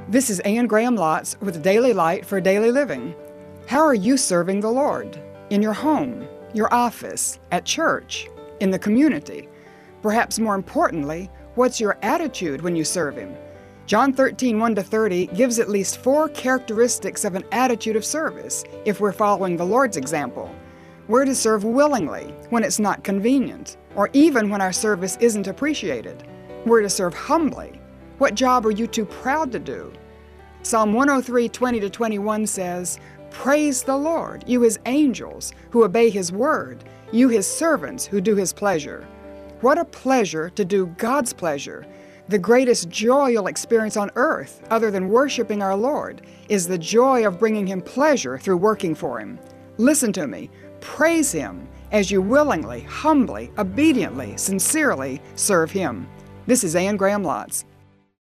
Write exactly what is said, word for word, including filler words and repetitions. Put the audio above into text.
This is Anne Graham Lotz with Daily Light for Daily Living. How are you serving the Lord? In your home, your office, at church, in the community? Perhaps more importantly, what's your attitude when you serve Him? John thirteen, one to thirty gives at least four characteristics of an attitude of service if we're following the Lord's example. We're to serve willingly when it's not convenient, or even when our service isn't appreciated. We're to serve humbly. What job are you too proud to do? Psalm one oh three, twenty to twenty-one says, "Praise the Lord, you His angels who obey His word, you His servants who do His pleasure." What a pleasure to do God's pleasure. The greatest joy you'll experience on earth, other than worshiping our Lord, is the joy of bringing Him pleasure through working for Him. Listen to me. Praise Him as you willingly, humbly, obediently, sincerely serve Him. This is Anne Graham Lotz.